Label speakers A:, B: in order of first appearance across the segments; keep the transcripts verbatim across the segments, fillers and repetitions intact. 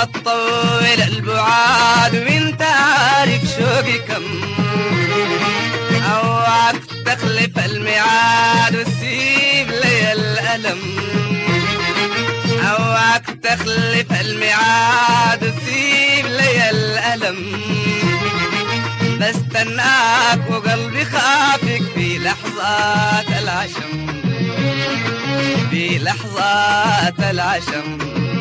A: عالطول البعاد وانت عارف شوقي كم، اوعك تخلف الميعاد وتسيب لي الألم، اوعك تخلف الميعاد وتسيب لي الألم. بستناك وقلبي خافك في لحظات العشم، في لحظات العشم.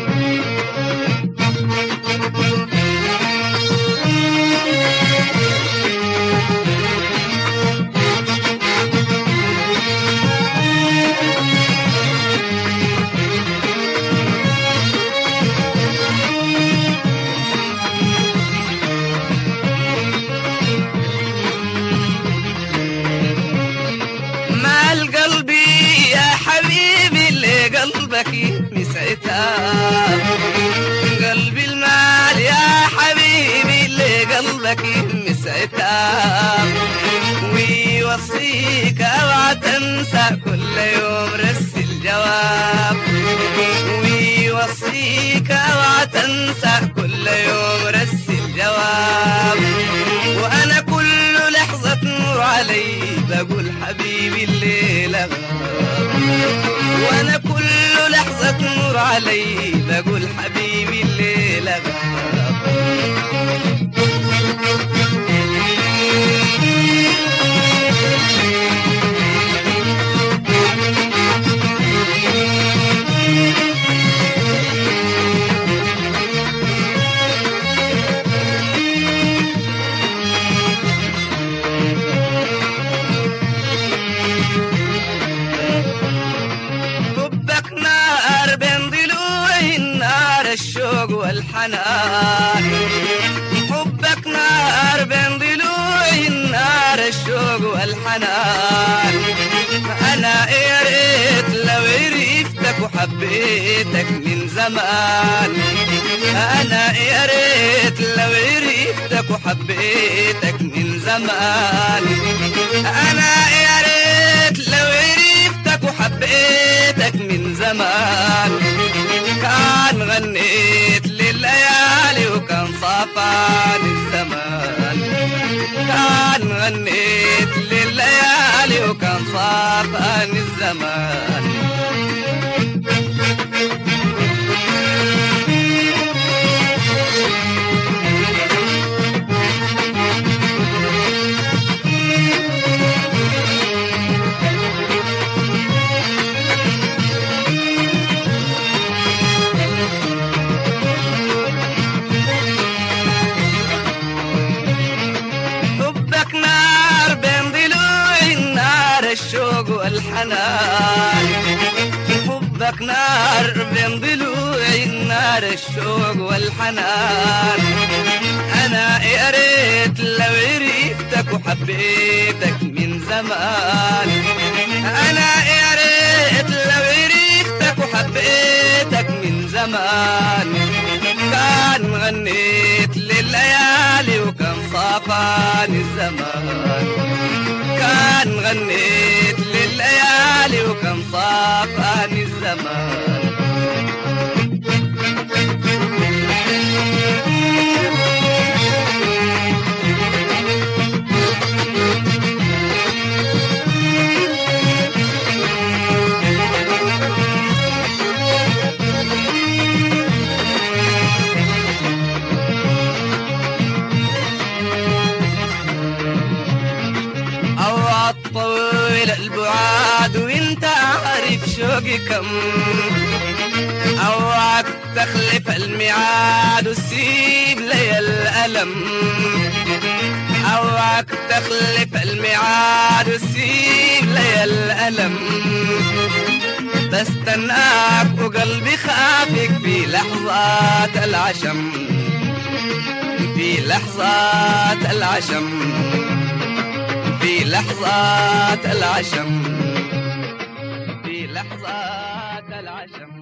A: قلبك مسعتها قلبي المال يا حبيبي اللي قلبك مسعتها، ويوصيك اوعى تنسى كل يوم رسل جواب، ويوصيك اوعى تنسى كل يوم رسل جواب. وانا كل لحظة تمر علي بقول حبيبي الليلة غاب، وانا كل لحظة تمر علي بقول حبيبي الليلة غاب. الشوق والحنان، حبك نار بين ضلوعي النار الشوق والحنان. أنا يا ريت لو عرفتك وحبيتك من زمان، أنا يا ريت لو عرفتك وحبيتك من زمان، أنا يا ريت لو عرفتك وحبيتك من زمان. كان غنيت لليالي وكان صافان الزمان، كان غنيت لليالي وكان صافان الزمان. الشوق والحنان، حبك نار بين ضلوعي النار الشوق والحنان. أنا يا ريت لو عرفتك وحبيتك من زمان، أنا يا ريت لو عرفتك وحبيتك من زمان. كان غنيت لليالي وكان صافان الزمان، كان غنيت لليالي وكان صافان الزمان. طويل البعاد وانت عارف شوقي كم، اوعك تخلف الميعاد وتسيب لي الألم، اوعك تخلف الميعاد وتسيب لي الألم. بستناك وقلبي خافك في لحظات العشم، في لحظات العشم، في لحظات العشم، في لحظات العشم.